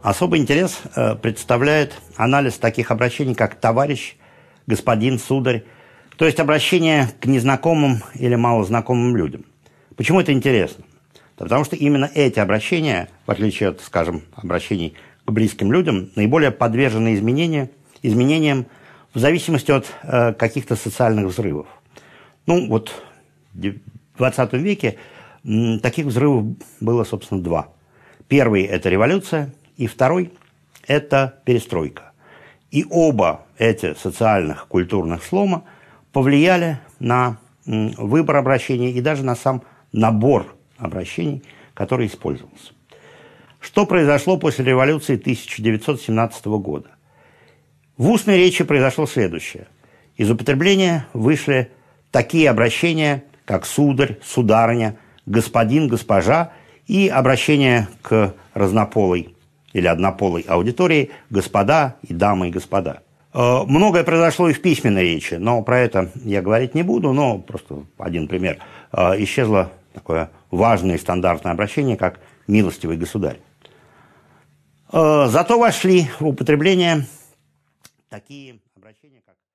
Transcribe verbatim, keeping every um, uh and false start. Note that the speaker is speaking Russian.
Особый интерес представляет анализ таких обращений, как «товарищ», «господин», «сударь», то есть обращение к незнакомым или малознакомым людям. Почему это интересно? Потому что именно эти обращения, в отличие от, скажем, обращений к близким людям, наиболее подвержены изменению, изменениям в зависимости от э, каких-то социальных взрывов. Ну, вот в двадцатом веке м, таких взрывов было, собственно, два. Первый – это революция, и второй – это перестройка. И оба эти социальных, культурных слома повлияли на м, выбор обращений и даже на сам набор обращений, который использовался. Что произошло после революции тысяча девятьсот семнадцатого года? В устной речи произошло следующее. Из употребления вышли такие обращения, как «сударь», «сударыня», «господин», «госпожа» и обращение к разнополой или однополой аудитории «господа» и «дамы» и «господа». Многое произошло и в письменной речи, но про это я говорить не буду, но просто один пример. Исчезло такое важное и стандартное обращение, как «милостивый государь». Зато вошли в употребление такие обращения, как